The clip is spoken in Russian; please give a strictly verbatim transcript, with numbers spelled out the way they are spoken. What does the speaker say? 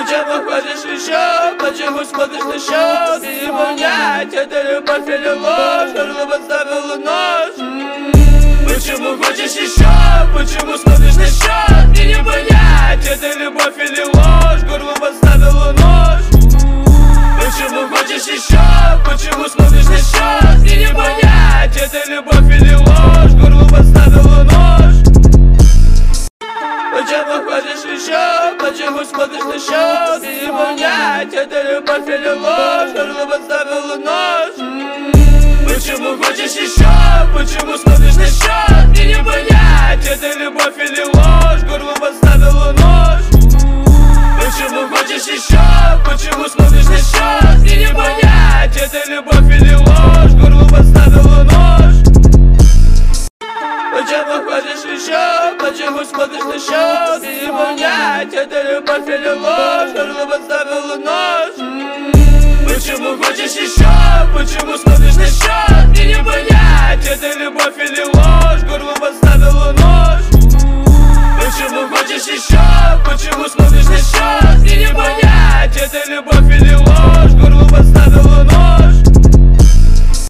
Почему ходишь еще? Почему смотришь на счет? И не понять, это любовь или ложь? Горло подставила нож. Почему хочешь еще? Почему смотришь на счет? И не понять, это любовь или ложь? Горло подставила нож. Почему хочешь еще? Почему смотришь на счет? И не понять, это любовь или ложь? Горло подставила нож. Почему ходишь еще? Почему смотришь на счет? И не понять, это любовь или ложь? Горло подставила нож. Почему хочешь еще? Почему смотришь на счет? И не понять, это любовь или ложь? Горло подставила нож. Почему хочешь еще? Почему смотришь на счет? И не понять, это любовь или ложь? Горло подставила нож. Почему ходишь еще? Почему смотришь на счет? И не понять, это любовь или ложь? Горло подставила нож. Почему хочешь еще? Почему смотришь на счет? И не понять, это любовь или ложь? Горло подставила нож.